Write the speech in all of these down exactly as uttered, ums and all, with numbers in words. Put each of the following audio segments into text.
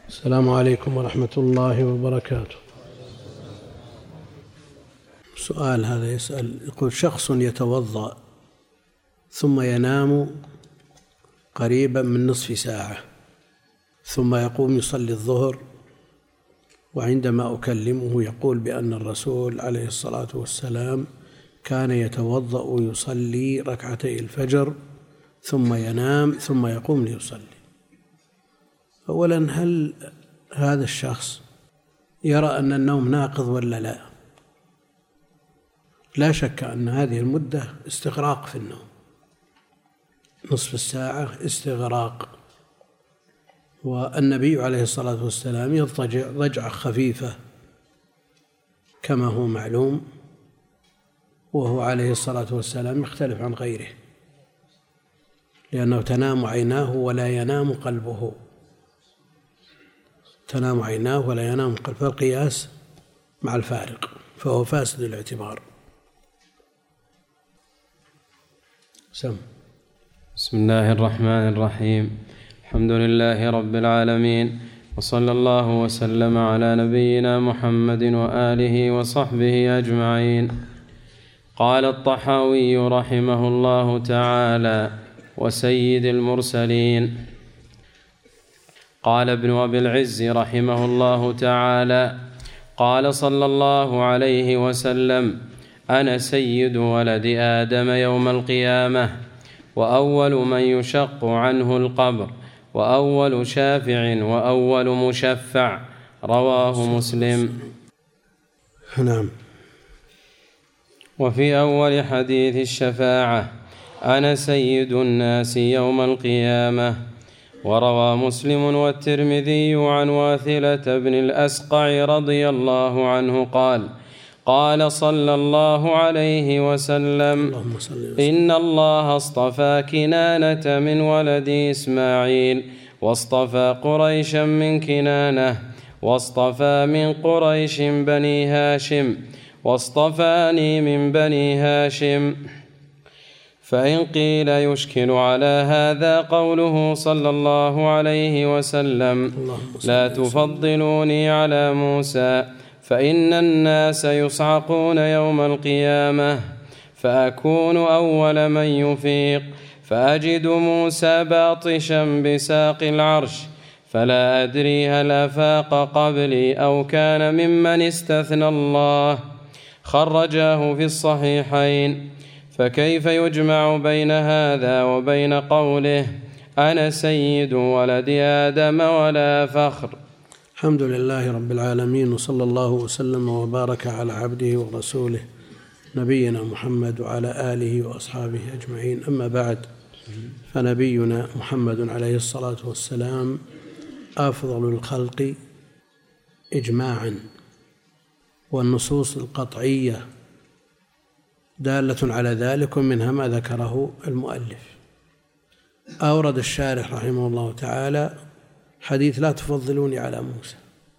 السلام عليكم ورحمة الله وبركاته. سؤال هذا يسأل، يقول: شخص يتوضأ ثم ينام قريبا من نصف ساعة ثم يقوم يصلي الظهر، وعندما أكلمه يقول بأن الرسول عليه الصلاة والسلام كان يتوضأ ويصلي ركعتي الفجر ثم ينام ثم يقوم ليصلي. أولا، هل هذا الشخص يرى أن النوم ناقض ولا لا؟ لا شك أن هذه المدة استغراق في النوم، نصف الساعة استغراق، والنبي عليه الصلاة والسلام يضطجع ضجعة خفيفة كما هو معلوم، وهو عليه الصلاة والسلام يختلف عن غيره، لأنه تنام عيناه ولا ينام قلبه، تنام عيناه ولا ينام قلبه، فالقياس مع الفارق فهو فاسد الاعتبار. سم. بسم الله الرحمن الرحيم. الحمد لله رب العالمين، وصلى الله وسلم على نبينا محمد وآله وصحبه أجمعين. قال الطحاوي رحمه الله تعالى: وسيد المرسلين. قال ابن أبي العز رحمه الله تعالى: قال صلى الله عليه وسلم: أنا سيد ولد آدم يوم القيامة، وأول من يشق عنه القبر، وأول شافع وأول مشفع. رواه مسلم. نعم. وفي أول حديث الشفاعة: أنا سيد الناس يوم القيامة. وروى مسلم والترمذي عن واثلة بن الأسقع رضي الله عنه قال: قال صلى الله عليه وسلم: إن الله اصطفى كنانة من ولد إسماعيل، واصطفى قريشا من كنانة، واصطفى من قريش بني هاشم، واصطفاني من بني هاشم. فإن قيل يشكل على هذا قوله صلى الله عليه وسلم: لا تفضلوني على موسى، فإن الناس يصعقون يوم القيامة، فأكون أول من يفيق، فأجد موسى باطشا بساق العرش، فلا أدري هل أفاق قبلي أو كان ممن استثنى الله. خرجاه في الصحيحين. فكيف يجمع بين هذا وبين قوله: أنا سيد ولد آدم ولا فخر؟ الحمد لله رب العالمين، وصلى الله وسلم وبارك على عبده ورسوله نبينا محمد وعلى آله وأصحابه أجمعين. أما بعد، فنبينا محمد عليه الصلاة والسلام أفضل الخلق إجماعا، والنصوص القطعية دالة على ذلك، ومنها ما ذكره المؤلف. أورد الشارح رحمه الله تعالى حديث: لا تفضلوني على موسى،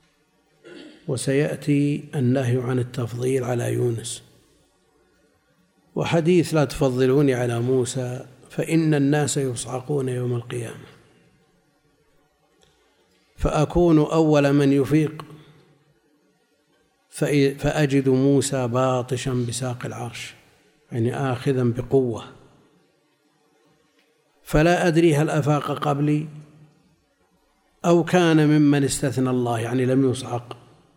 وسيأتي النهي عن التفضيل على يونس. وحديث: لا تفضلوني على موسى فإن الناس يصعقون يوم القيامة، فأكون أول من يفيق، فأجد موسى باطشا بساق العرش، يعني آخذا بقوة، فلا أدري هل أفاق قبلي أو كان ممن استثنى الله، يعني لم يصعق.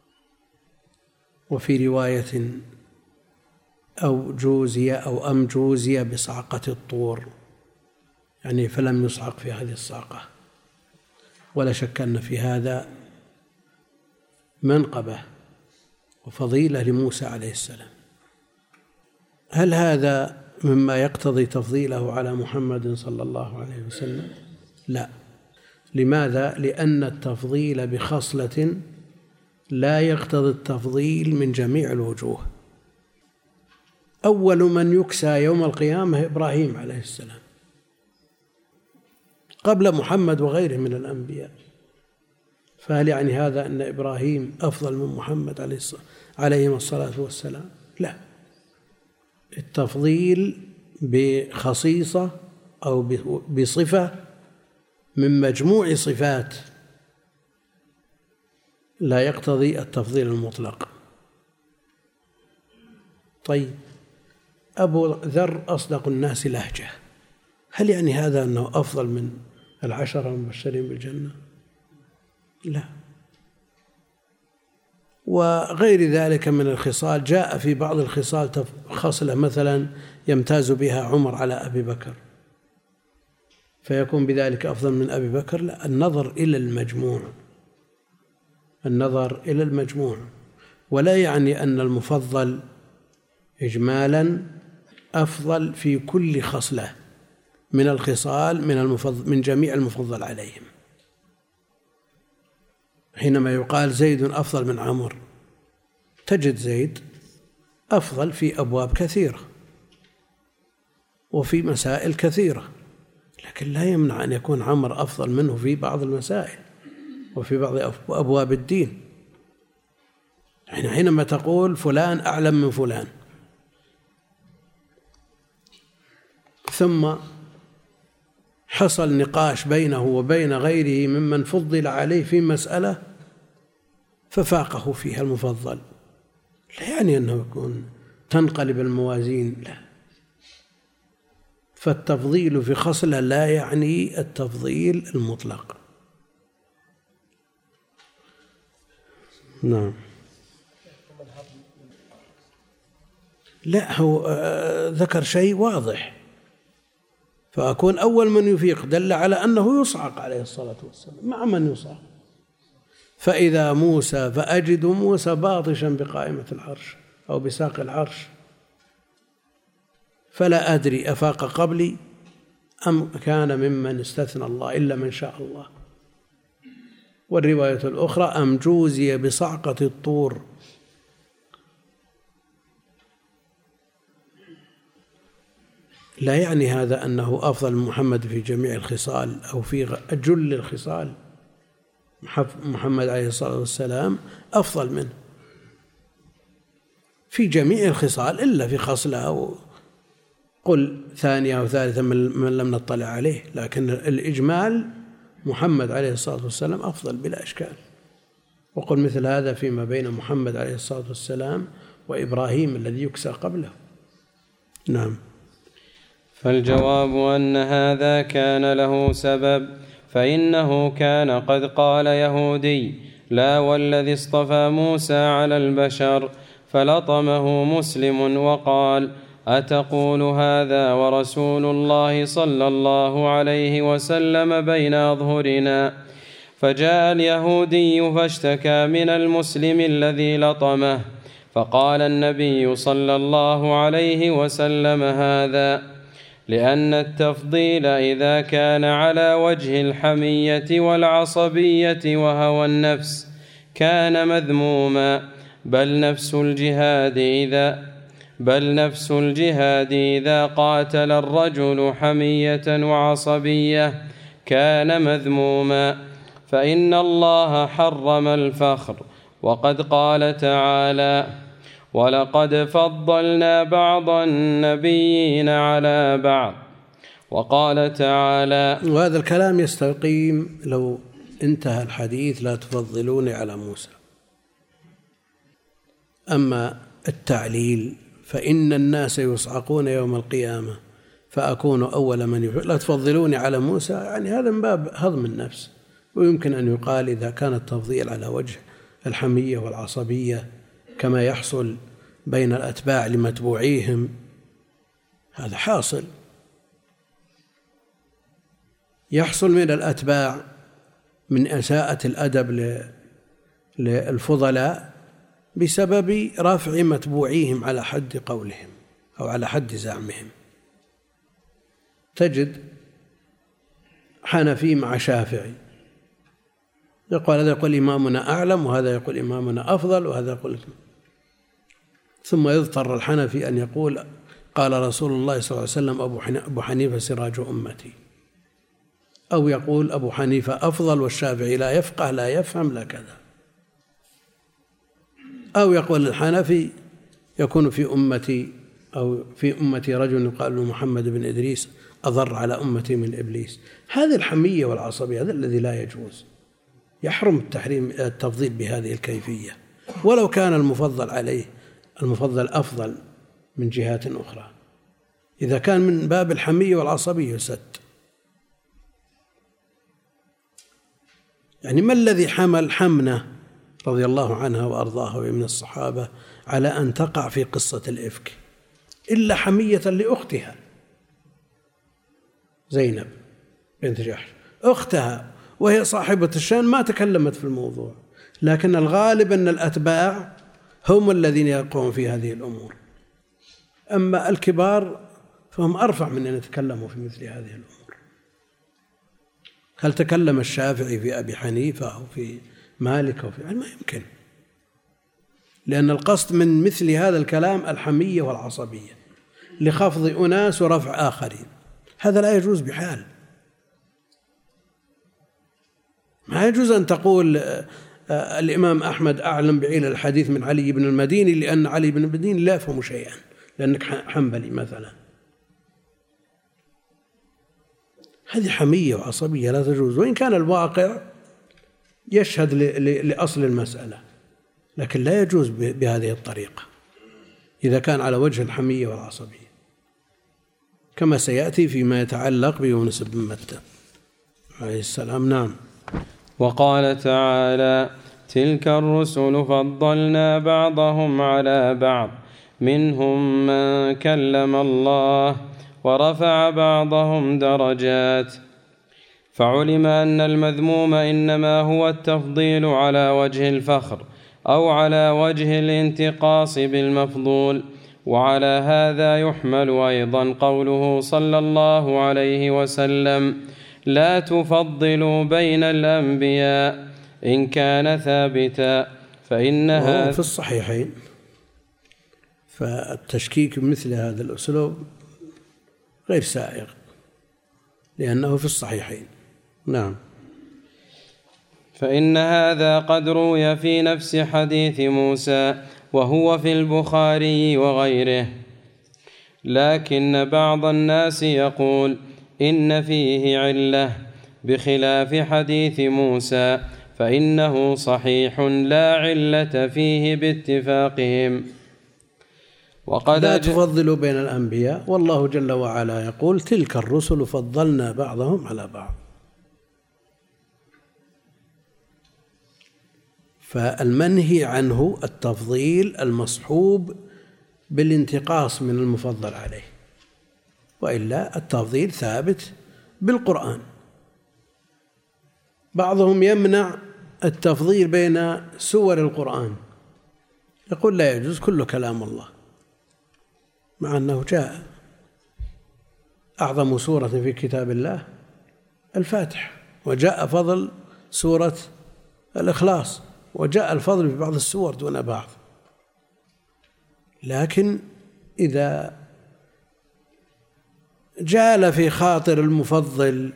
وفي رواية: أو جوزي أو أم جوزي بصعقة الطور، يعني فلم يصعق في هذه الصعقة. ولا شك أن في هذا منقبة وفضيلة لموسى عليه السلام. هل هذا مما يقتضي تفضيله على محمد صلى الله عليه وسلم؟ لا. لماذا؟ لأن التفضيل بخصلة لا يقتضي التفضيل من جميع الوجوه. أول من يكسى يوم القيامة إبراهيم عليه السلام قبل محمد وغيره من الأنبياء، فهل يعني هذا أن إبراهيم أفضل من محمد عليه الصلاة والسلام؟ لا. التفضيل بخصيصة أو بصفة من مجموع صفات لا يقتضي التفضيل المطلق. طيب، أبو ذر أصدق الناس لهجة، هل يعني هذا أنه أفضل من العشرة المبشرين بالجنة؟ لا. وغير ذلك من الخصال، جاء في بعض الخصال خصلة مثلا يمتاز بها عمر على أبي بكر فيكون بذلك أفضل من أبي بكر. لا، النظر إلى المجموع، النظر إلى المجموع، ولا يعني أن المفضل إجمالا أفضل في كل خصلة من الخصال من المفضل من جميع المفضل عليهم. حينما يقال زيد أفضل من عمرو، تجد زيد أفضل في أبواب كثيرة وفي مسائل كثيرة، لكن لا يمنع أن يكون عمرو أفضل منه في بعض المسائل وفي بعض أبواب الدين. يعني حينما تقول فلان أعلم من فلان، ثم حصل نقاش بينه وبين غيره ممن فضل عليه في مسألة ففاقه فيها المفضل، لا يعني أنه يكون تنقلب الموازين، لا. فالتفضيل في خصلة لا يعني التفضيل المطلق. نعم. لا، هو ذكر شيء واضح، فأكون أول من يفيق دل على أنه يصعق عليه الصلاة والسلام. مع من يصعق؟ فإذا موسى فأجد موسى باطشا بقائمة العرش أو بساق العرش، فلا أدري أفاق قبلي أم كان ممن استثنى الله إلا من شاء الله. والرواية الأخرى أم جوزي بصعقة الطور. لا يعني هذا أنه أفضل من محمد في جميع الخصال أو في جل الخصال. محمد عليه الصلاة والسلام أفضل منه في جميع الخصال إلا في خصلة أو قل ثانية أو ثالثة من لم نطلع عليه، لكن الإجمال محمد عليه الصلاة والسلام أفضل بلا إشكال. وقل مثل هذا فيما بين محمد عليه الصلاة والسلام وإبراهيم الذي يكسى قبله. نعم. فالجواب أن هذا كان له سبب، فإنه كان قد قال يهودي لا والذي اصطفى موسى على البشر، فلطمه مسلم وقال أتقول هذا ورسول الله صلى الله عليه وسلم بين أظهرنا؟ فجاء اليهودي فاشتكى من المسلم الذي لطمه، فقال النبي صلى الله عليه وسلم هذا، لأن التفضيل إذا كان على وجه الحمية والعصبية وهوى النفس كان مذموما، بل نفس الجهاد إذا بل نفس الجهاد إذا قاتل الرجل حمية وعصبية كان مذموما، فإن الله حرم الفخر، وقد قال تعالى ولقد فضلنا بعض النبيين على بعض، وقال تعالى. وهذا الكلام يستقيم لو انتهى الحديث لا تفضلوني على موسى. أما التعليل فإن الناس يصعقون يوم القيامة فأكون أول من يفعل لا تفضلوني على موسى، يعني هذا من باب هضم النفس. ويمكن أن يقال إذا كان التفضيل على وجه الحمية والعصبية كما يحصل بين الأتباع لمتبوعيهم، هذا حاصل، يحصل من الأتباع من إساءة الأدب للفضلاء بسبب رفع متبوعيهم على حد قولهم أو على حد زعمهم. تجد حنفي مع شافعي، يقول هذا يقول إمامنا أعلم وهذا يقول إمامنا أفضل وهذا يقول، ثم يضطر الحنفي أن يقول قال رسول الله صلى الله عليه وسلم أبو حنيفة سراج أمتي، أو يقول أبو حنيفة أفضل والشافعي لا يفقه لا يفهم لا كذا، أو يقول الحنفي يكون في أمتي أو في أمتي رجل يقال له محمد بن إدريس أضر على أمتي من إبليس. هذه الحمية والعصبية هذا الذي لا يجوز، يحرم التحريم التفضيل بهذه الكيفية، ولو كان المفضل عليه المفضل أفضل من جهات أخرى، إذا كان من باب الحمية والعصبية يسد. يعني ما الذي حمل حمنة رضي الله عنها وأرضاها ومن الصحابة على أن تقع في قصة الإفك إلا حمية لأختها زينب بنت جحش، أختها وهي صاحبة الشأن ما تكلمت في الموضوع، لكن الغالب أن الأتباع هم الذين يقعون في هذه الأمور، أما الكبار فهم أرفع من أن يتكلموا في مثل هذه الأمور. هل تكلم الشافعي في أبي حنيفة أو في مالك أو في ما يمكن، لأن القصد من مثل هذا الكلام الحمية والعصبية لخفض أناس ورفع آخرين، هذا لا يجوز بحال. ما يجوز أن تقول الإمام أحمد أعلم بعلل الحديث من علي بن المديني لأن علي بن المديني لا يفهم شيئا لأنك حنبلي مثلا. هذه حمية وعصبية لا تجوز، وإن كان الواقع يشهد لأصل المسألة، لكن لا يجوز بهذه الطريقة إذا كان على وجه الحمية والعصبية، كما سيأتي فيما يتعلق بيونس بن متى عليه السلام. نعم. وقال تعالى: تلك الرسل فضلنا بعضهم على بعض منهم من كلم الله ورفع بعضهم درجات. فعلم أن المذموم إنما هو التفضيل على وجه الفخر أو على وجه الانتقاص بالمفضول. وعلى هذا يحمل أيضا قوله صلى الله عليه وسلم: لا تفضلوا بين الأنبياء إن كان ثابتا فإنها في الصحيحين. فالتشكيك مثل هذا الأسلوب غير سائغ لأنه في الصحيحين. نعم. فإن هذا قد روي في نفس حديث موسى وهو في البخاري وغيره، لكن بعض الناس يقول إن فيه علة بخلاف حديث موسى فإنه صحيح لا علة فيه باتفاقهم. وقد لا تفضلوا بين الأنبياء، والله جل وعلا يقول: تلك الرسل فضلنا بعضهم على بعض. فالمنهي عنه التفضيل المصحوب بالانتقاص من المفضل عليه، وإلا التفضيل ثابت بالقرآن. بعضهم يمنع التفضيل بين سور القرآن، يقول لا يجوز كل كلام الله، مع أنه جاء أعظم سورة في كتاب الله الفاتحة، وجاء فضل سورة الإخلاص، وجاء الفضل في بعض السور دون بعض. لكن إذا جال في خاطر المفضل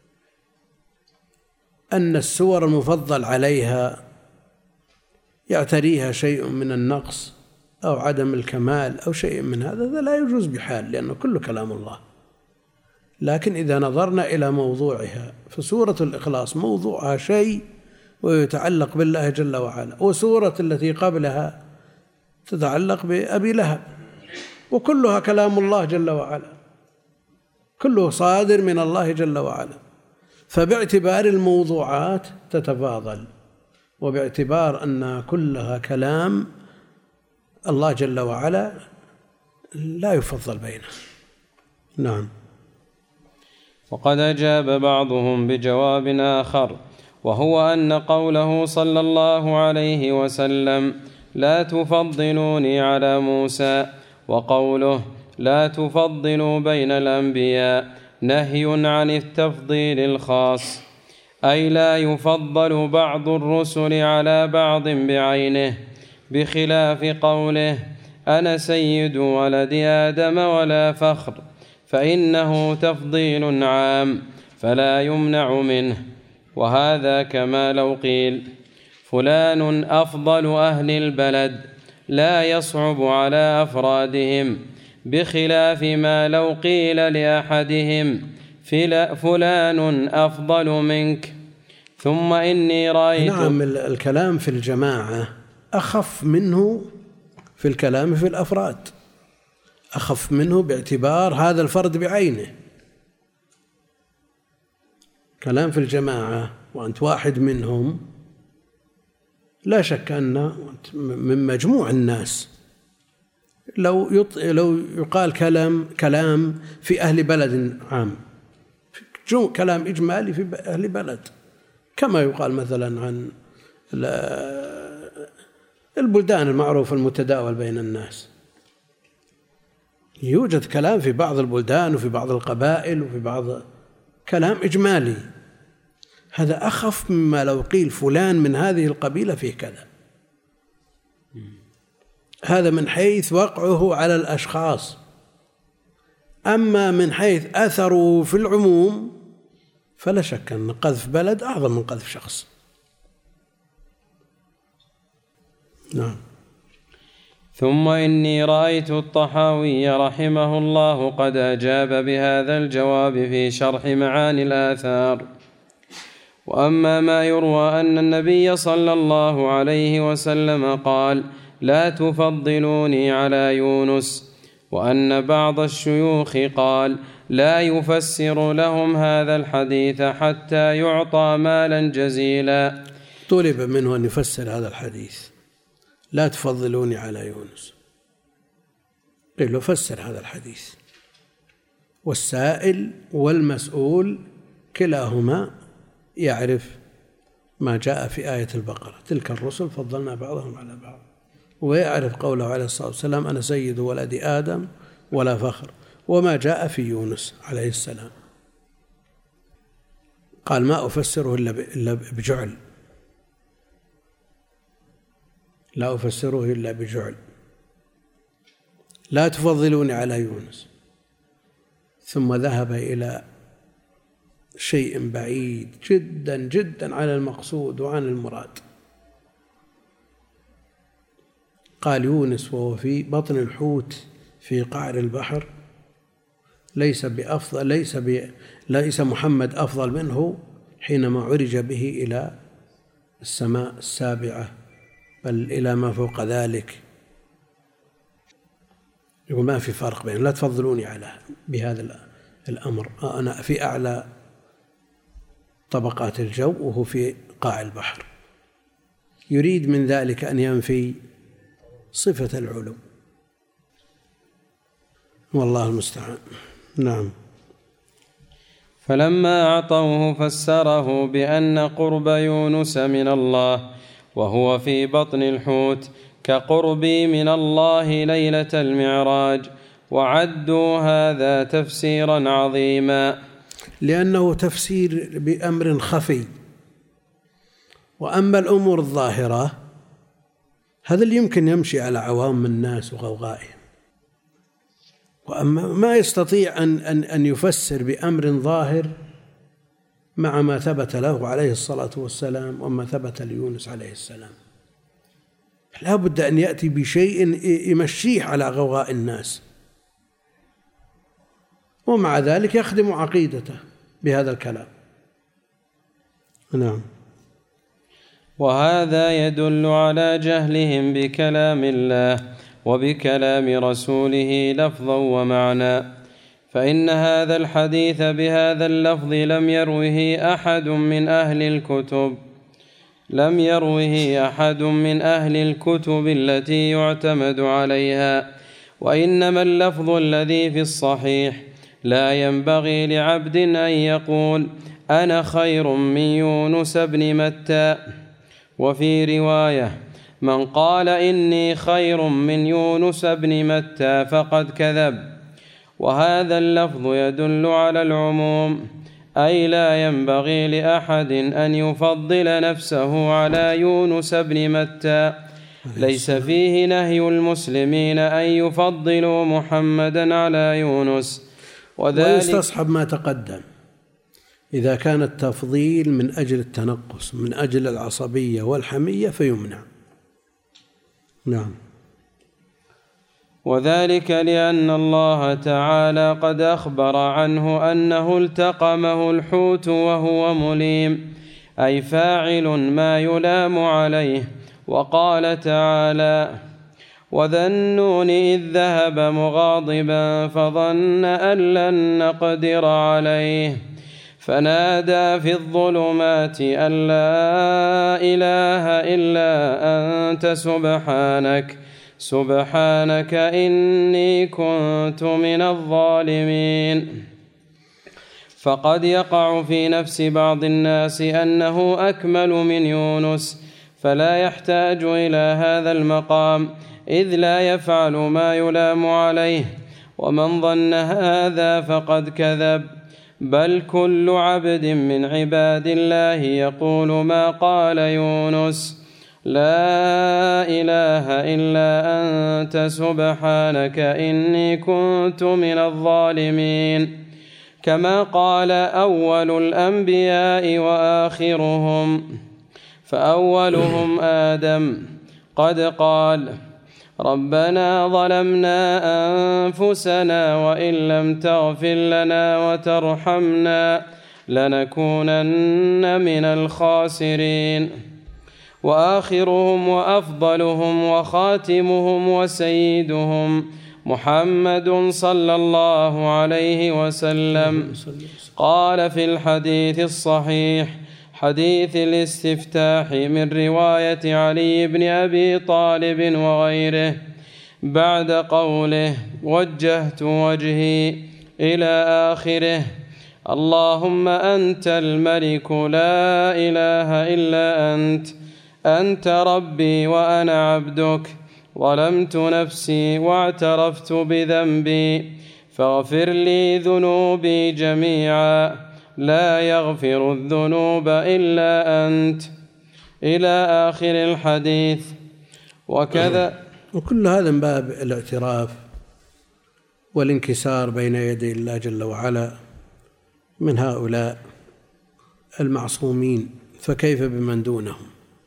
أن السور المفضل عليها يعتريها شيء من النقص أو عدم الكمال أو شيء من هذا، هذا لا يجوز بحال، لأنه كل كلام الله. لكن إذا نظرنا إلى موضوعها، فسورة الإخلاص موضوعها شيء ويتعلق بالله جل وعلا، وسورة التي قبلها تتعلق بأبي لهب، وكلها كلام الله جل وعلا، كله صادر من الله جل وعلا. فباعتبار الموضوعات تتفاضل، وباعتبار أن كلها كلام الله جل وعلا لا يفضل بينه. نعم. وقد أجاب بعضهم بجواب آخر، وهو أن قوله صلى الله عليه وسلم: لا تفضلوني على موسى، وقوله: لا تفضلوا بين الأنبياء، نهي عن التفضيل الخاص، أي لا يفضل بعض الرسل على بعض بعينه، بخلاف قوله: أنا سيد ولد آدم ولا فخر، فإنه تفضيل عام فلا يمنع منه. وهذا كما لو قيل: فلان أفضل أهل البلد، لا يصعب على أفرادهم، بخلاف ما لو قيل لأحدهم: فلان أفضل منك، ثم إني رأيت. نعم، الكلام في الجماعة أخف منه في الكلام في الأفراد، أخف منه باعتبار هذا الفرد بعينه. كلام في الجماعة وأنت واحد منهم لا شك أن من مجموع الناس. لو يط... لو يقال كلام كلام في أهل بلد عام، كلام إجمالي في أهل بلد، كما يقال مثلا عن البلدان المعروفة المتداول بين الناس. يوجد كلام في بعض البلدان وفي بعض القبائل وفي بعض كلام إجمالي، هذا أخف مما لو قيل فلان من هذه القبيلة فيه كذا. هذا من حيث وقعه على الأشخاص، أما من حيث أثره في العموم فلا شك أن قذف بلد أعظم من قذف شخص. نعم. ثم إني رأيت الطحاوي رحمه الله قد أجاب بهذا الجواب في شرح معاني الآثار. وأما ما يروى أن النبي صلى الله عليه وسلم قال: لا تفضلوني على يونس، وأن بعض الشيوخ قال: لا يفسر لهم هذا الحديث حتى يعطى مالا جزيلا. طلب منه أن يفسر هذا الحديث لا تفضلوني على يونس، قيل له فسر هذا الحديث. والسائل والمسؤول كلاهما يعرف ما جاء في آية البقرة: تلك الرسل فضلنا بعضهم على بعض، ويعرف قوله عليه الصلاة والسلام: أنا سيد ولد آدم ولا فخر، وما جاء في يونس عليه السلام قال: ما أفسره إلا بجعل، لا أفسره إلا بجعل، لا تفضلوني على يونس. ثم ذهب إلى شيء بعيد جدا جدا عن المقصود وعن المراد. قال: يونس وهو في بطن الحوت في قعر البحر ليس بأفضل ليس ب ليس محمد أفضل منه حينما عرج به إلى السماء السابعة، بل إلى ما فوق ذلك. يقول: ما في فرق بين، لا تفضلوني على بهذا الأمر، أنا في أعلى طبقات الجو وهو في قاع البحر. يريد من ذلك أن ينفي صفة العلو، والله المستعان. نعم. فلما أعطوه فسره بأن قرب يونس من الله وهو في بطن الحوت كقربي من الله ليلة المعراج، وعدوا هذا تفسيرا عظيما، لأنه تفسير بأمر خفي. وأما الأمور الظاهرة هذا اللي يمكن يمشي على عوام الناس وغوغائهم، وأما ما يستطيع أن, أن, أن يفسر بأمر ظاهر مع ما ثبت له عليه الصلاة والسلام وما ثبت ليونس عليه السلام، لا بد أن يأتي بشيء يمشيه على غوغاء الناس، ومع ذلك يخدم عقيدته بهذا الكلام. نعم. وهذا يدل على جهلهم بكلام الله وبكلام رسوله لفظا ومعنى، فإن هذا الحديث بهذا اللفظ لم يروه أحد من أهل الكتب لم يروه أحد من أهل الكتب التي يعتمد عليها، وإنما اللفظ الذي في الصحيح لا ينبغي لعبد أن يقول: أنا خير من يونس بن متى. وفي رواية: من قال إني خير من يونس بن متى فقد كذب. وهذا اللفظ يدل على العموم، أي لا ينبغي لأحد أن يفضل نفسه على يونس بن متى. ليس فيه نهي المسلمين أن يفضلوا محمدا على يونس. ويستصحب ما تقدم إذا كان التفضيل من أجل التنقص من أجل العصبية والحمية فيمنع. نعم. وذلك لأن الله تعالى قد أخبر عنه أنه التقمه الحوت وهو مليم، أي فاعل ما يلام عليه. وقال تعالى: وذا النون إذ ذهب مغاضبا فظن أن لن نقدر عليه فنادى في الظلمات أن لا إله إلا أنت سبحانك سبحانك إني كنت من الظالمين. فقد يقع في نفس بعض الناس أنه أكمل من يونس، فلا يحتاج إلى هذا المقام، إذ لا يفعل ما يلام عليه. ومن ظن هذا فقد كذب، بل كل عبد من عباد الله يقول ما قال يونس: لا إله إلا أنت سبحانك إني كنت من الظالمين. كما قال أول الأنبياء وآخرهم، فأولهم آدم قد قال: ربنا ظلمنا أنفسنا وإن لم تغفر لنا وترحمنا لنكونن من الخاسرين. وآخرهم وأفضلهم وخاتمهم وسيدهم محمد صلى الله عليه وسلم قال في الحديث الصحيح حديث الاستفتاح من رواية علي بن أبي طالب وغيره بعد قوله: وجهت وجهي إلى آخره: اللهم أنت الملك لا إله إلا أنت، أنت ربي وأنا عبدك، ظلمت نفسي واعترفت بذنبي، فاغفر لي ذنوبي جميعا، لا يغفر الذنوب إلا أنت، إلى آخر الحديث. وكذا وكل هذا من باب الاعتراف والانكسار بين يدي الله جل وعلا من هؤلاء المعصومين، فكيف بمن دونهم؟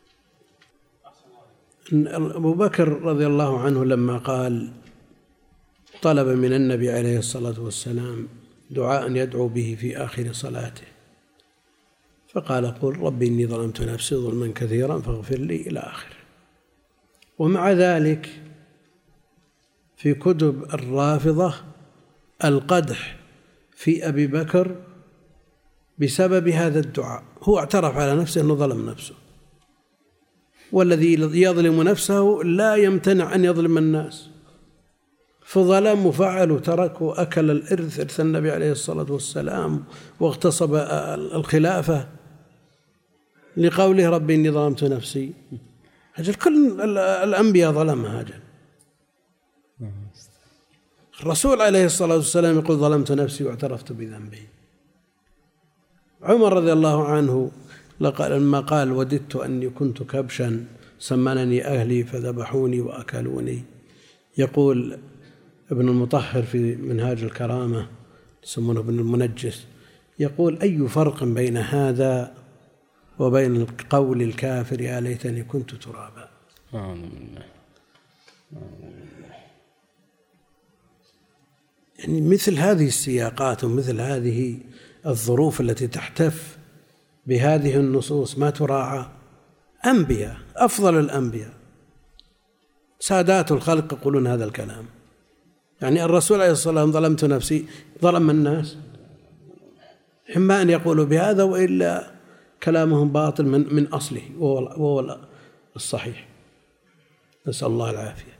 أبو بكر رضي الله عنه لما قال طلب من النبي عليه الصلاة والسلام دعاء يدعو به في آخر صلاته، فقال: قل ربي إني ظلمت نفسي ظلما كثيرا فاغفر لي إلى آخره. ومع ذلك في كتب الرافضة القدح في أبي بكر بسبب هذا الدعاء. هو اعترف على نفسه أنه ظلم نفسه، والذي يظلم نفسه لا يمتنع أن يظلم الناس، فظلم وفعل وترك وأكل الإرث، إرث النبي عليه الصلاة والسلام، واغتصب الخلافة لقوله ربي إني ظلمت نفسي. أجل كل الأنبياء ظلمها. أجل الرسول عليه الصلاة والسلام يقول ظلمت نفسي واعترفت بذنبي. عمر رضي الله عنه لما قال وددت أني كنت كبشا سمنني أهلي فذبحوني وأكلوني، يقول ابن المطهر في منهاج الكرامة يسمونه ابن المنجس، يقول: أي فرق بين هذا وبين قول الكافر يا ليتني كنت ترابا. يعني مثل هذه السياقات ومثل هذه الظروف التي تحتف بهذه النصوص ما تراعى. أنبياء، أفضل الأنبياء، سادات الخلق يقولون هذا الكلام. يعني الرسول عليه الصلاة والسلام ظلمت نفسي، ظلم الناس؟ إما أن يقولوا بهذا وإلا كلامهم باطل من من أصله وهو الصحيح، نسأل الله العافية.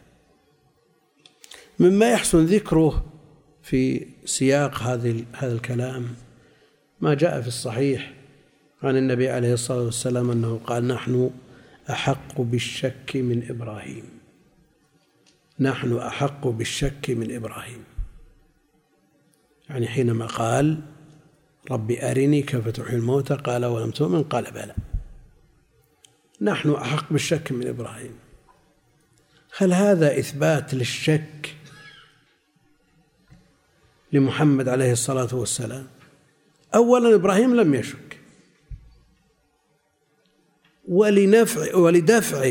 مما يحسن ذكره في سياق هذا هذا الكلام ما جاء في الصحيح عن النبي عليه الصلاة والسلام أنه قال: نحن أحق بالشك من إبراهيم، نحن أحق بالشك من إبراهيم. يعني حينما قال ربي أرني كيف تحيي الموتى قال ولم تؤمن قال بلى، نحن أحق بالشك من إبراهيم. هل هذا إثبات للشك لمحمد عليه الصلاة والسلام؟ أولا إبراهيم لم يشك، ولنفع ولدفع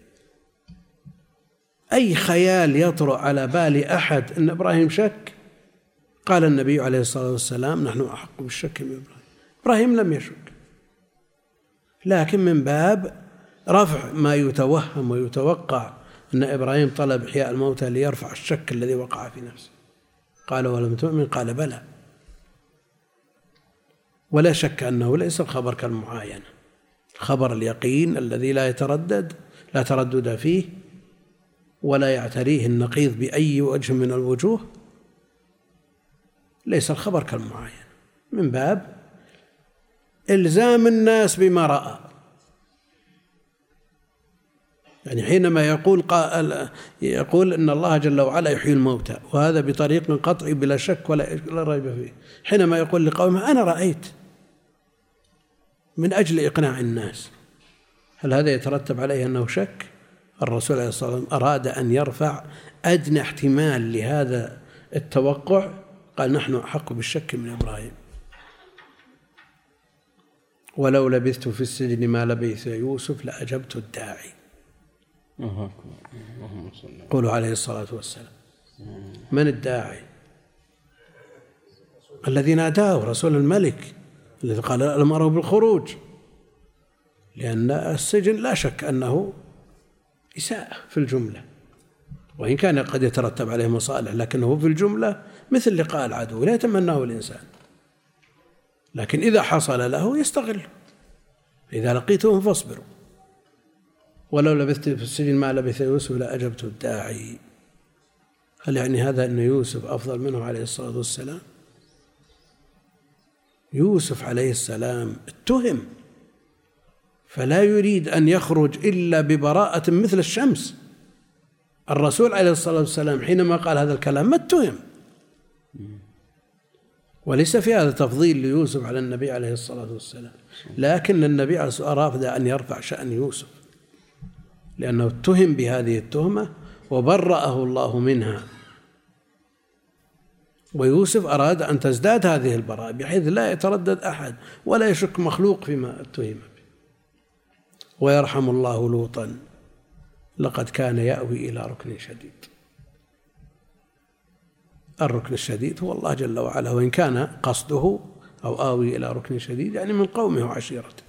أي خيال يطرأ على بال أحد أن إبراهيم شك قال النبي عليه الصلاة والسلام: نحن أحق بالشك من إبراهيم. إبراهيم لم يشك، لكن من باب رفع ما يتوهم ويتوقع أن إبراهيم طلب إحياء الموتى ليرفع الشك الذي وقع في نفسه. قال ولم تؤمن؟ قال بلى. ولا شك أنه ليس الخبر كالمعاينة، خبر اليقين الذي لا يتردد لا تردد فيه ولا يعتريه النقيض بأي وجه من الوجوه، ليس الخبر كالمعاينة، من باب إلزام الناس بما رأى. يعني حينما يقول قائل يقول إن الله جل وعلا يحيي الموتى، وهذا بطريق قطعي بلا شك ولا ريب فيه، حينما يقول لقومه أنا رأيت من أجل إقناع الناس، هل هذا يترتب عليه أنه شك؟ الرسول عليه الصلاة والسلام أراد أن يرفع أدنى احتمال لهذا التوقع، قال نحن أحق بالشك من إبراهيم. ولو لبثت في السجن ما لبث يوسف لأجبت الداعي. قولوا عليه الصلاة والسلام. من الداعي؟ الذي ناداه رسول الملك الذي قال أمره بالخروج، لأن السجن لا شك أنه إساءة في الجملة، وإن كان قد يترتب عليه مصالح، لكنه في الجملة مثل لقاء العدو لا يتمناه الإنسان، لكن إذا حصل له يستغل. إذا لقيتهم فاصبروا. ولو لبثت في السجن ما لبث يوسف لأجبت الداعي. هل يعني هذا أن يوسف أفضل منه عليه الصلاة والسلام؟ يوسف عليه السلام اتهم، فلا يريد أن يخرج إلا ببراءة مثل الشمس. الرسول عليه الصلاة والسلام حينما قال هذا الكلام ما اتهم، وليس في هذا تفضيل ليوسف على النبي عليه الصلاة والسلام، لكن النبي عليه الصلاة والسلام أراد أن يرفع شأن يوسف لأنه اتهم بهذه التهمة وبرأه الله منها، ويوسف أراد أن تزداد هذه البراءة بحيث لا يتردد أحد ولا يشك مخلوق فيما اتهم به. ويرحم الله لوطا لقد كان يأوي إلى ركن شديد. الركن الشديد هو الله جل وعلا، وإن كان قصده أو آوي إلى ركن شديد يعني من قومه وعشيرته،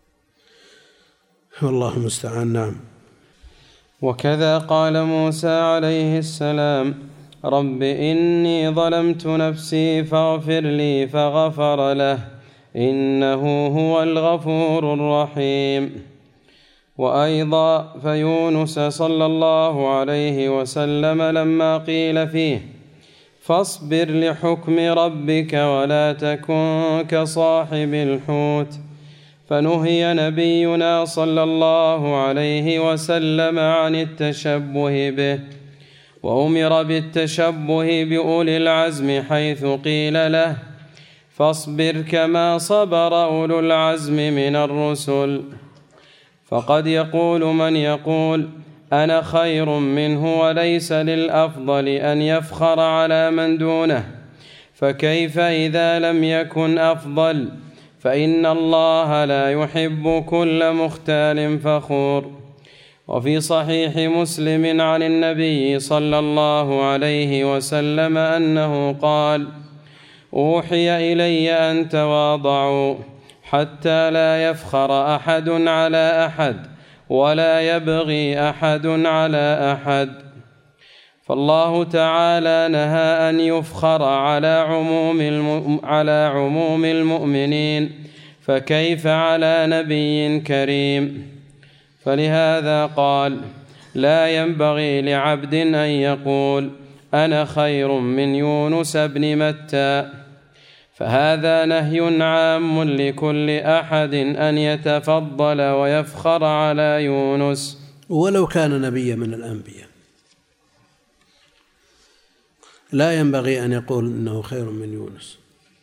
والله المستعان. نعم. وكذا قال موسى عليه السلام رب إني ظلمت نفسي فاغفر لي فغفر له إنه هو الغفور الرحيم. وأيضا فيونس صلى الله عليه وسلم لما قيل فيه فاصبر لحكم ربك ولا تكن كصاحب الحوت، فنهي نبينا صلى الله عليه وسلم عن التشبه به، وأمر بالتشبه بأولي العزم حيث قيل له فاصبر كما صبر أولو العزم من الرسل. فقد يقول من يقول أنا خير منه وليس للأفضل أن يفخر على من دونه، فكيف إذا لم يكن أفضل؟ فإن الله لا يحب كل مختال فخور. وفي صحيح مسلم عن النبي صلى الله عليه وسلم أنه قال أوحي إلي أن تواضعوا حتى لا يفخر أحد على أحد ولا يبغي أحد على أحد. فالله تعالى نهى أن يفخر على عموم على عموم المؤمنين، فكيف على نبي كريم؟ فلهذا قال لا ينبغي لعبد أن يقول أنا خير من يونس بن متى، فهذا نهي عام لكل أحد أن يتفضل ويفخر على يونس ولو كان نبيا من الأنبياء. لا ينبغي أن يقول إنه خير من يونس.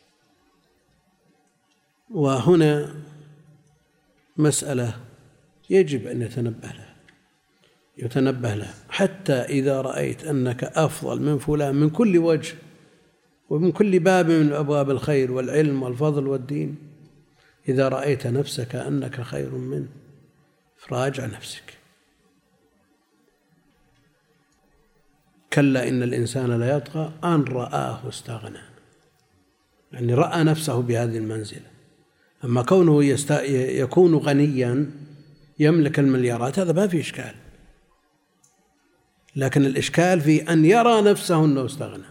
وهنا مسألة يجب أن يتنبه لها يتنبه لها حتى إذا رأيت أنك أفضل من فلان من كل وجه ومن كل باب من أبواب الخير والعلم والفضل والدين، إذا رأيت نفسك أنك خير منه فراجع نفسك. كلا إن الإنسان لا يطغى أن رآه استغنى، يعني رأى نفسه بهذه المنزلة أما كونه يست... يكون غنيا يملك المليارات هذا ما في إشكال، لكن الإشكال في أن يرى نفسه أنه استغنى.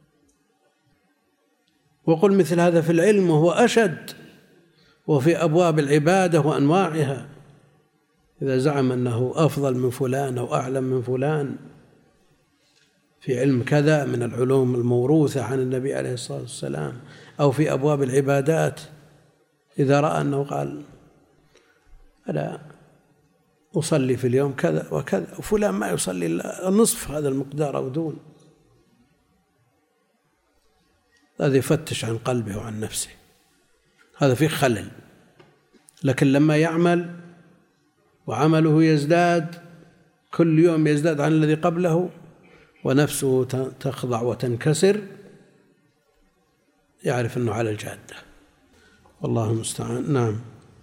وقل مثل هذا في العلم وهو أشد، وفي أبواب العبادة وأنواعها، إذا زعم أنه أفضل من فلان أو أعلم من فلان في علم كذا من العلوم الموروثة عن النبي عليه الصلاة والسلام، أو في أبواب العبادات، إذا رأى أنه قال أنا أصلي في اليوم كذا وكذا وفلان ما يصلي إلا نصف هذا المقدار أو دون، هذا يفتش عن قلبه وعن نفسه، هذا فيه خلل. لكن لما يعمل وعمله يزداد كل يوم، يزداد عن الذي قبله، ونفسه تخضع وتنكسر، يعرف أنه على الجادة، والله المستعان. نعم.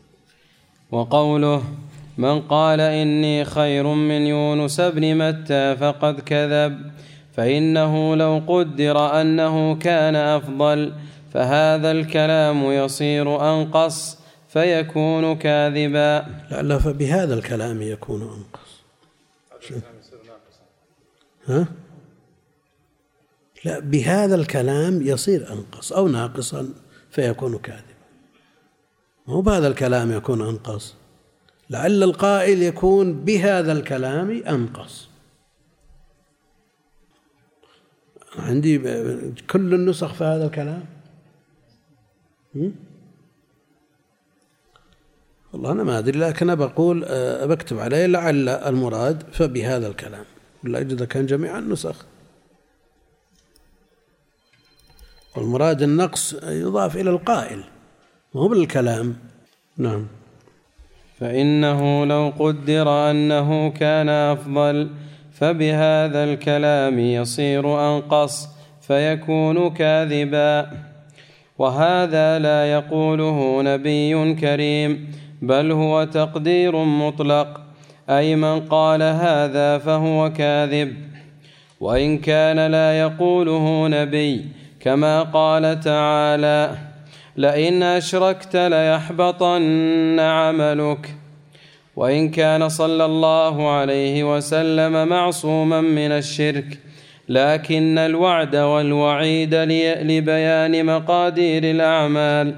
وقوله من قال إني خير من يونس بن متى فقد كذب، فإنه لو قدر أنه كان أفضل فهذا الكلام يصير أنقص فيكون كاذبا. لا لا فبهذا الكلام يكون أنقص. ها؟ لا، بهذا الكلام يصير أنقص أو ناقصا فيكون كاذبا، مو بهذا الكلام يكون أنقص. لعل القائل يكون بهذا الكلام أنقص. عندي كل النسخ في هذا الكلام، والله أنا ما أدري، لكن بقول بكتب عليه لعل المراد فبهذا الكلام، ولا أجد كان جميع النسخ. والمراد النقص يضاف إلى القائل ما هو بالكلام. نعم. فإنه لو قدر أنه كان أفضل فبهذا الكلام يصير أنقص فيكون كاذبا. وهذا لا يقوله نبي كريم، بل هو تقدير مطلق، أي من قال هذا فهو كاذب. وإن كان لا يقوله نبي، كما قال تعالى لئن أشركت ليحبطن عملك. وإن كان صلى الله عليه وسلم معصوما من الشرك، لكن الوعد والوعيد لبيان مقادير الأعمال.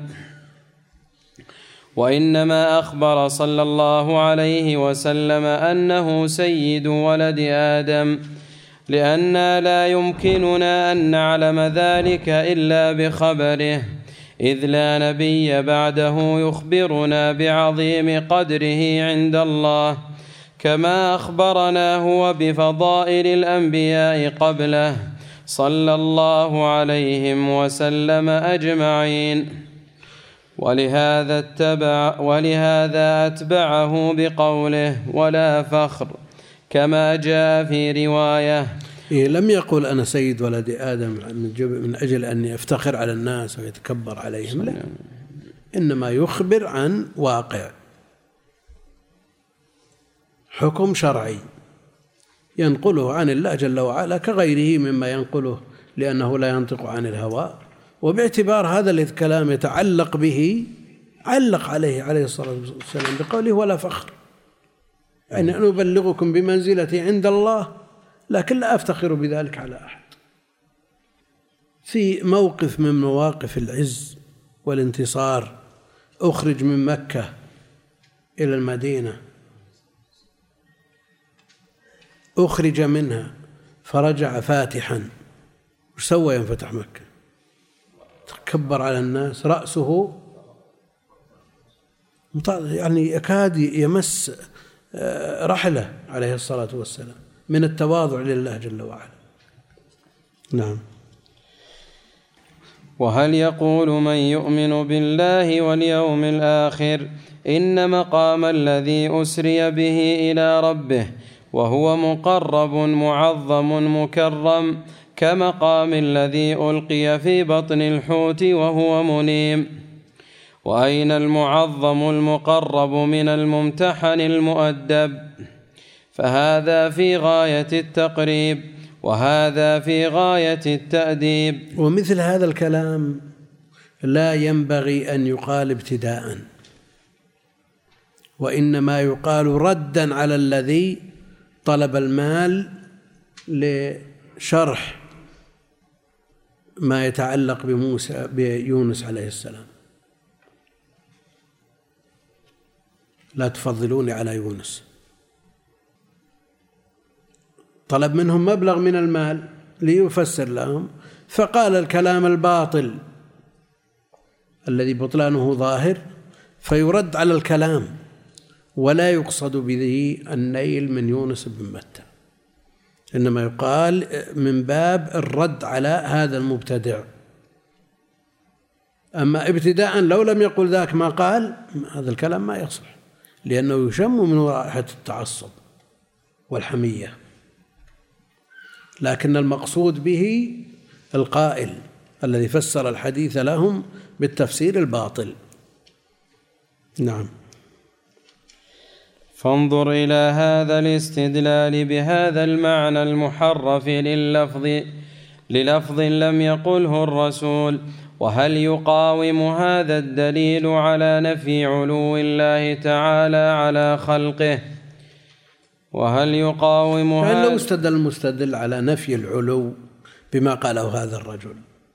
وإنما أخبر صلى الله عليه وسلم أنه سيد ولد آدم، لأننا لا يمكننا أن نعلم ذلك إلا بخبره، إذ لا نبي بعده يخبرنا بعظيم قدره عند الله، كما أخبرنا هو بفضائل الأنبياء قبله صلى الله عليهم وسلم أجمعين. ولهذا اتبع ولهذا أتبعه بقوله ولا فخر، كما جاء في رواية. إيه لم يقل أنا سيد ولد آدم من أجل أن يفتخر على الناس ويتكبر عليهم، لا، إنما يخبر عن واقع، حكم شرعي ينقله عن الله جل وعلا كغيره مما ينقله، لأنه لا ينطق عن الهوى. وباعتبار هذا الكلام يتعلق به علق عليه عليه الصلاة والسلام بقوله ولا فخر، يعني أن أبلغكم بمنزلتي عند الله، لكن لا أفتخر بذلك على أحد. في موقف من مواقف العز والانتصار أخرج من مكة إلى المدينة، أخرج منها فرجع فاتحا، وش سوى يوم فتح مكة؟ تكبر على الناس، رأسه يعني يكاد يمس رحلة عليه الصلاة والسلام من التواضع لله جل وعلا. نعم. وهل يقول من يؤمن بالله واليوم الآخر إن مقام الذي أسري به إلى ربه وهو مقرب معظم مكرم كمقام الذي ألقي في بطن الحوت وهو منيم؟ وأين المعظم المقرب من الممتحن المؤدب؟ فهذا في غاية التقريب وهذا في غاية التأديب. ومثل هذا الكلام لا ينبغي أن يقال ابتداء، وإنما يقال ردا على الذي طلب المال لشرح ما يتعلق بموسى بيونس عليه السلام. لا تفضلوني على يونس. طلب منهم مبلغ من المال ليفسر لهم، فقال الكلام الباطل الذي بطلانه ظاهر، فيرد على الكلام، ولا يقصد به النيل من يونس بن متى، إنما يقال من باب الرد على هذا المبتدع. أما ابتداء لو لم يقل ذاك ما قال، هذا الكلام ما يصح، لأنه يشم من رائحة التعصب والحمية. لكن المقصود به القائل الذي فسر الحديث لهم بالتفسير الباطل. نعم. فانظر إلى هذا الاستدلال بهذا المعنى المحرف لللفظ للفظ لم يقله الرسول، وهل يقاوم هذا الدليل على نفي علو الله تعالى على خلقه؟ وهل يقاوم هذا؟ يعني لو استدل المستدل على نفي العلو بما قاله هذا الرجل،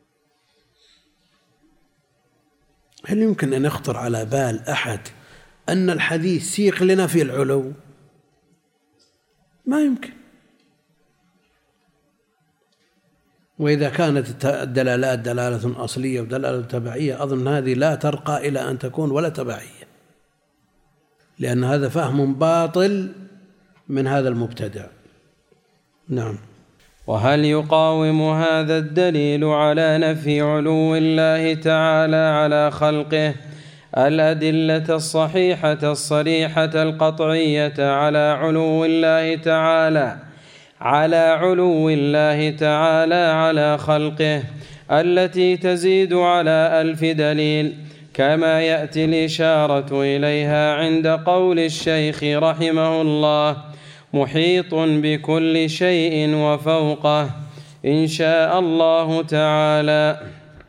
هل يمكن أن يخطر على بال أحد أن الحديث سيق لنفي العلو؟ ما يمكن. وإذا كانت الدلالات دلالة أصلية ودلالة تبعية، أظن هذه لا ترقى إلى أن تكون ولا تبعية، لأن هذا فهم باطل من هذا المبتدع. نعم. وهل يقاوم هذا الدليل على نفي علو الله تعالى على خلقه الأدلة الصحيحة الصريحة القطعية على علو الله تعالى على علو الله تعالى على خلقه التي تزيد على ألف دليل، كما يأتي الإشارة إليها عند قول الشيخ رحمه الله: محيط بكل شيء وفوقه إن شاء الله تعالى.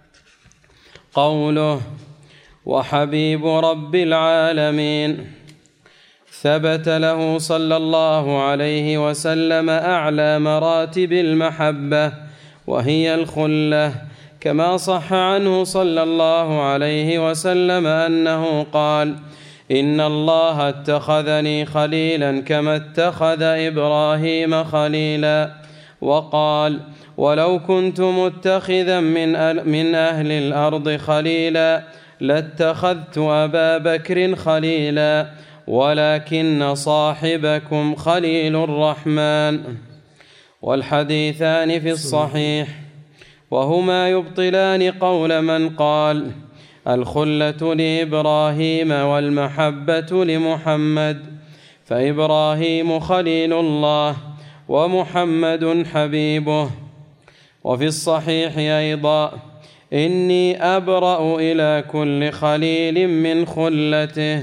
قوله: وحبيب رب العالمين، ثبت له صلى الله عليه وسلم أعلى مراتب المحبة وهي الخلة، كما صح عنه صلى الله عليه وسلم أنه قال: إن الله اتخذني خليلا كما اتخذ إبراهيم خليلا. وقال: ولو كنت متخذا من أهل الأرض خليلا لاتخذت أبا بكر خليلا، ولكن صاحبكم خليل الرحمن. والحديثان في الصحيح، وهما يبطلان قول من قال: الخلة لإبراهيم والمحبة لمحمد، فإبراهيم خليل الله ومحمد حبيبه. وفي الصحيح أيضا: إني أبرأ إلى كل خليل من خلته.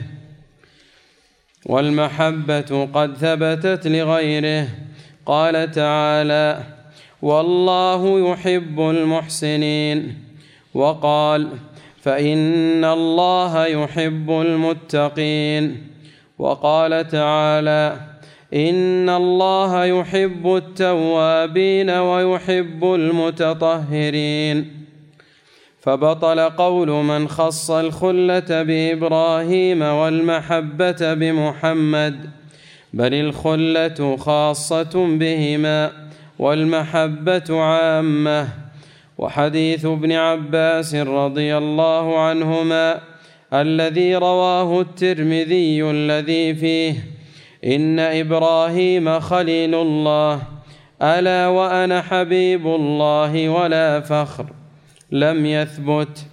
والمحبة قد ثبتت لغيره، قال تعالى: والله يحب المحسنين. وقال: فإن الله يحب المتقين. وقال تعالى: إن الله يحب التوابين ويحب المتطهرين. فبطل قول من خص الخلة بإبراهيم والمحبة بمحمد، بل الخلة خاصة بهما والمحبة عامة. وحديث ابن عباس رضي الله عنهما الذي رواه الترمذي الذي فيه: إن إبراهيم خليل الله، ألا وأنا حبيب الله ولا فخر، لم يثبت.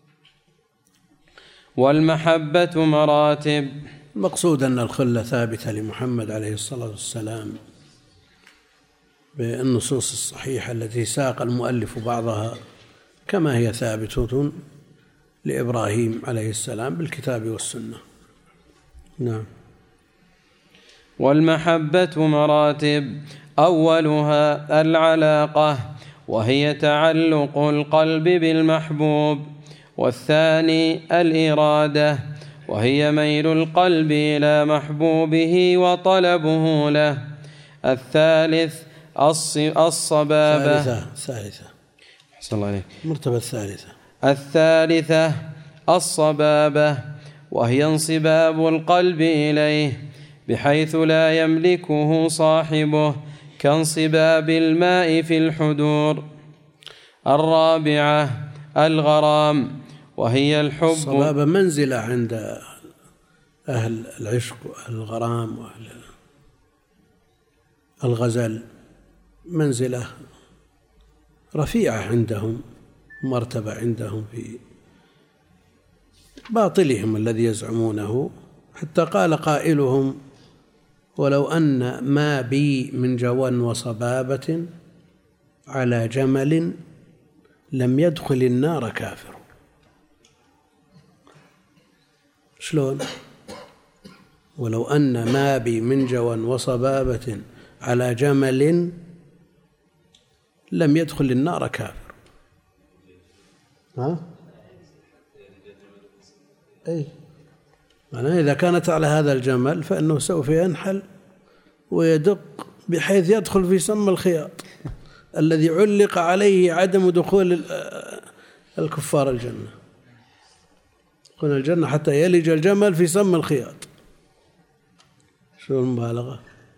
والمحبة مراتب. المقصود أن الخلة ثابتة لمحمد عليه الصلاة والسلام بالنصوص الصحيحة التي ساق المؤلف بعضها، كما هي ثابتة لإبراهيم عليه السلام بالكتاب والسنة. نعم. والمحبة مراتب، أولها العلاقة، وهي تعلق القلب بالمحبوب، والثاني الإرادة وهي ميل القلب إلى محبوبه وطلبه له. الثالث الصبابة. ثالثة ثالثة أحسن الله عليك. المرتبة الثالثة. الثالثة الصبابة وهي انصباب القلب إليه بحيث لا يملكه صاحبه كانصباب الماء في الحدور. الرابعة الغرام وهي الحب. الصبابة منزلة عند أهل العشق وأهل الغرام وأهل الغزل، منزلة رفيعة عندهم، مرتبة عندهم في باطلهم الذي يزعمونه، حتى قال قائلهم: ولو أن ما بي من جوى وصبابة على جمل لم يدخل النار كافر. شلون؟ ولو أن ما بي من جوى وصبابة على جمل لم يدخل النار كافر. ها؟ أي معناه إذا كانت على هذا الجمل فإنه سوف ينحل ويدق بحيث يدخل في سم الخياط الذي علق عليه عدم دخول الكفار الجنة. قلنا الجنة حتى يلج الجمل في سم الخياط. شو المبالغة؟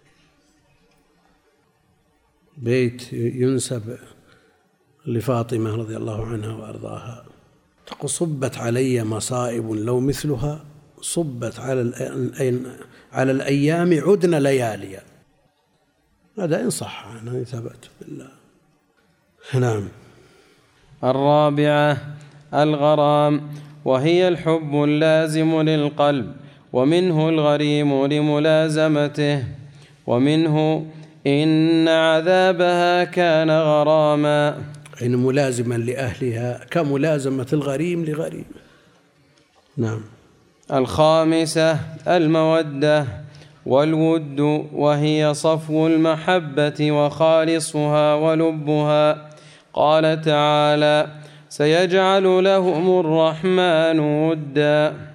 بيت ينسب لفاطمة رضي الله عنها وأرضاها تقول: صبت علي مصائب لو مثلها صبت على على الأيام عدن لياليا. هذا إن صح عنه ثبت بالله. نعم. الرابعة الغرام وهي الحب اللازم للقلب، ومنه الغريم لملازمته، ومنه إن عذابها كان غراما، إن ملازما لأهلها كملازمة الغريم لغريم. نعم. الخامسة المودة والود وهي صفو المحبة وخالصها ولبها. قال تعالى: سيجعل لهم الرحمن ودا.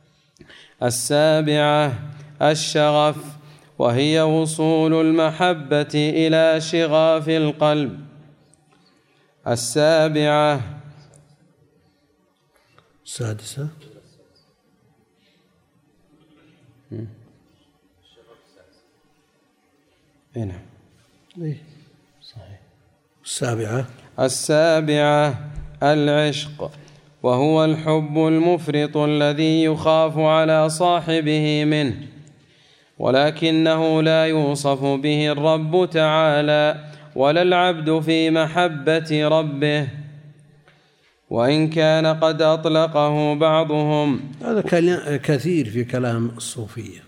السابعة الشغف وهي وصول المحبة إلى شغاف القلب. السابعة السادسة هنا إيه صحيح. السابعة السابعة العشق وهو الحب المفرط الذي يخاف على صاحبه منه، ولكنه لا يوصف به الرب تعالى ولا العبد في محبة ربه، وإن كان قد أطلقه بعضهم. هذا كثير في كلام الصوفية.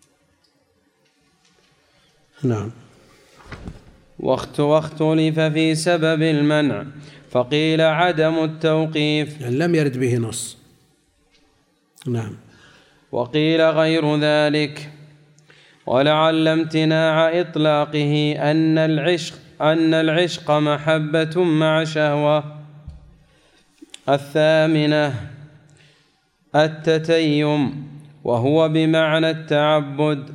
نعم. واختلف في سبب المنع، فقيل عدم التوقيف، يعني لم يرد به نص. نعم. وقيل غير ذلك، ولعل امتناع إطلاقه أن العشق أن العشق محبة مع شهوة. الثامنة التتيم وهو بمعنى التعبد.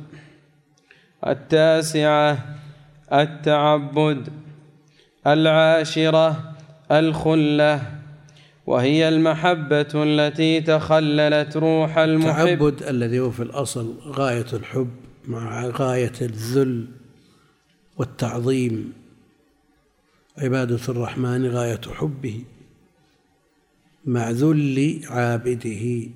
التاسعة التعبد. العاشرة الخلة وهي المحبة التي تخللت روح المحب. التعبد الذي هو في الأصل غاية الحب مع غاية الذل والتعظيم. عبادة الرحمن غاية حبه مع ذل عابده.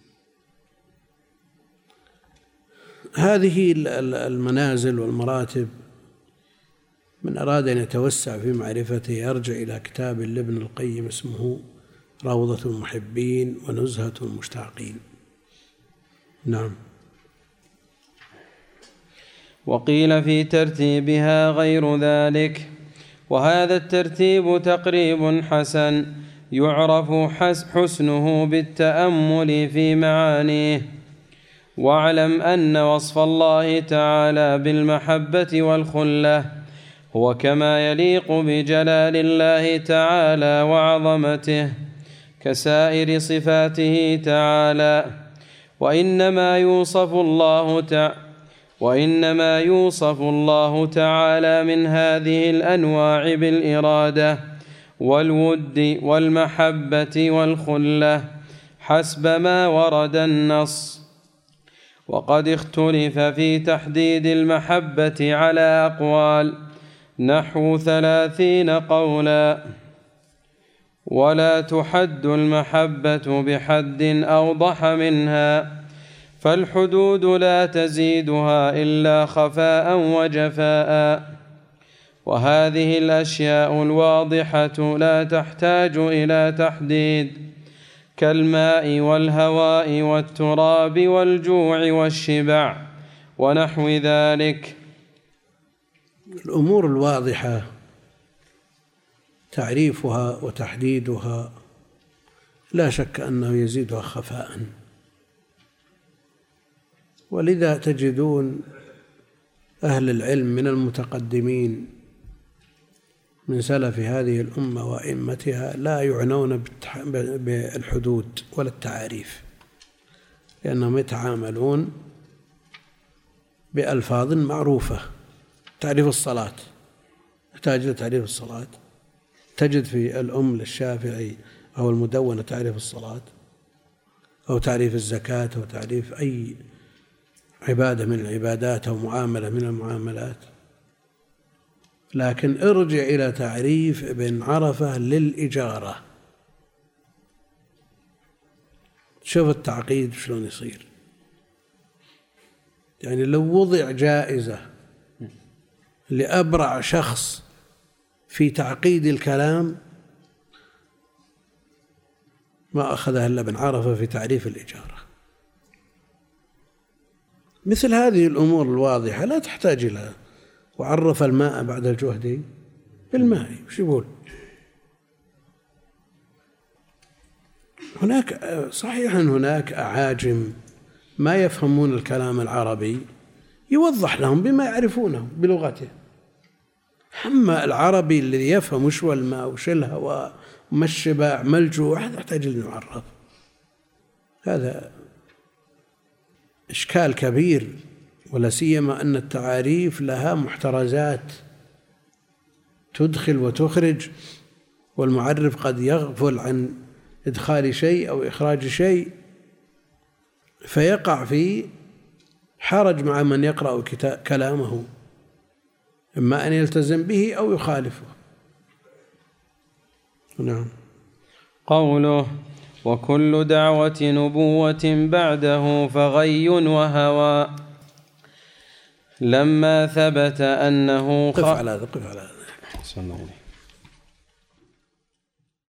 هذه المنازل والمراتب من أراد أن يتوسع في معرفته يرجع إلى كتاب لابن القيم اسمه روضة المحبين ونزهة المشتاقين. نعم. وقيل في ترتيبها غير ذلك، وهذا الترتيب تقريب حسن يعرف حسنه بالتأمل في معانيه. واعلم أن وصف الله تعالى بالمحبة والخلة هو كما يليق بجلال الله تعالى وعظمته، كسائر صفاته تعالى، وإنما يوصف الله تعالى وإنما يوصف الله تعالى من هذه الأنواع بالإرادة والود والمحبة والخلة حسب ما ورد النص. وقد اختلف في تحديد المحبة على أقوال نحو ثلاثين قولا، ولا تحد المحبة بحد أوضح منها، فالحدود لا تزيدها إلا خفاء وجفاء، وهذه الأشياء الواضحة لا تحتاج إلى تحديد، كالماء والهواء والتراب والجوع والشبع ونحو ذلك. الأمور الواضحة تعريفها وتحديدها لا شك أنه يزيدها خفاء، ولذا تجدون أهل العلم من المتقدمين من سلف هذه الأمة وأئمتها لا يعنون بالحدود ولا التعاريف، لأنهم يتعاملون بألفاظ معروفة. تعريف الصلاة يحتاج إلى تعريف الصلاة، تجد في الأم للشافعي أو المدونة تعريف الصلاة أو تعريف الزكاة أو تعريف أي عبادة من العبادات أو معاملة من المعاملات. لكن ارجع إلى تعريف ابن عرفة للإجارة، شوف التعقيد شلون يصير. يعني لو وضع جائزة لأبرع شخص في تعقيد الكلام ما أخذها إلا ابن عرفة في تعريف الإجارة. مثل هذه الأمور الواضحة لا تحتاج إلى وعرف الماء بعد الجهد بالماء، وش يقول؟ هناك صحيح أن هناك أعاجم ما يفهمون الكلام العربي، يوضح لهم بما يعرفونه بلغته. أما العربي الذي يفهم وش هو الماء وش الهواء وما الشبع ما الجوع هذا يحتاج أن يعرف. هذا إشكال كبير، ولا سيما أن التعاريف لها محترزات تدخل وتخرج، والمعرف قد يغفل عن إدخال شيء أو إخراج شيء فيقع في حرج مع من يقرأ كلامه، إما أن يلتزم به أو يخالفه. نعم. قوله وكل دعوة نبوة بعده فغي وهوى، لما ثبت أنه قف على هذا قف على هذا.